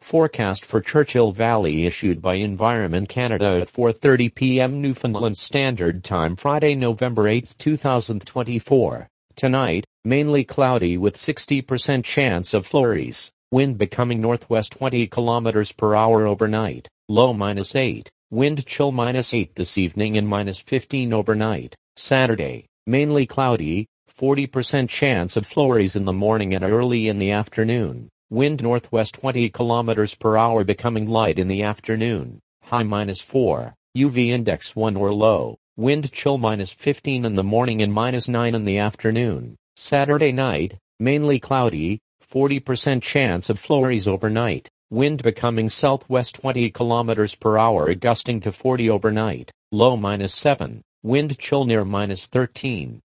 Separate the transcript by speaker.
Speaker 1: Forecast for Churchill Valley issued by Environment Canada at 4:30 p.m. Newfoundland Standard Time Friday, November 8, 2024. Tonight, mainly cloudy with 60% chance of flurries. Wind becoming northwest 20 km per hour overnight. Low -8. Wind chill -8 this evening and -15 overnight. Saturday, mainly cloudy, 40% chance of flurries in the morning and early in the afternoon. Wind northwest 20 km per hour becoming light in the afternoon. High -4. UV index 1 or low. Wind chill -15 in the morning and -9 in the afternoon. Saturday night, mainly cloudy, 40% chance of flurries overnight. Wind becoming southwest 20 km per hour gusting to 40 overnight. Low -7. Wind chill near -13.